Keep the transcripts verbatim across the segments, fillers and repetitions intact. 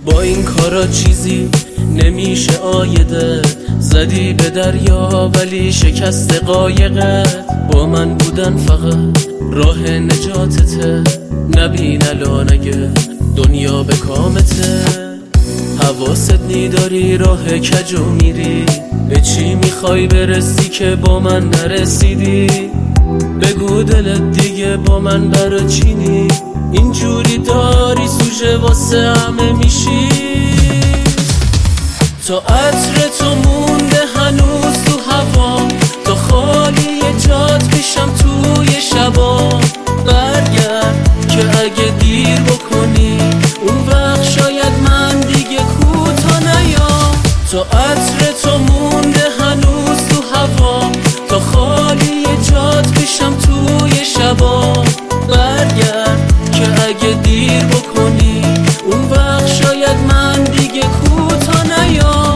با این کارا چیزی نمیشه آیده، زدی به دریا ولی شکست قایقت. با من بودن فقط راه نجاتته، نبین الان اگه دنیا به کامته. حواست نیداری راه کجو میری، به چی میخوای برسی که با من نرسیدی؟ بگو دلت دیگه با من برا چینی، اینجوری داری سوژه واسه همه میشی. تا عطر تو مونده هنوز تو هوا، تا خالی جات پیشم توی شبا. برگرد که اگه دیر بکنی اون وقت شاید من دیگه کوتا نیام. تا عطر تو مونده هنوز تو هوا، تا خالی جات پیشم توی شبا. برگرد که اگه دیر بکنی اون وقت شاید من دیگه کوتا نیام.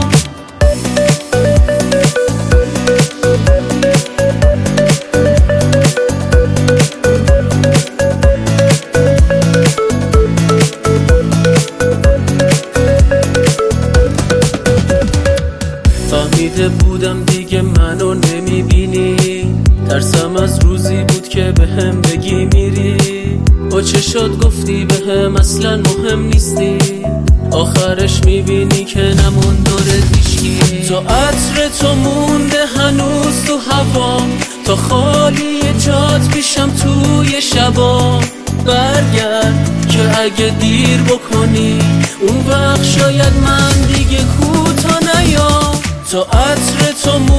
فهمیده بودم دیگه منو نمیبینی، ترسم از روزی بود که به هم بگی میری. با چشات گفتی به هم اصلا مهم نیستی، آخرش میبینی که نمون داره هیچکی. تا عطر تو مونده هنوز تو هوا، تا خالی جات پیشم توی شبا. برگرد که اگه دیر بکنی اون وقت شاید من دیگه کوتا نیام. تا عطر تو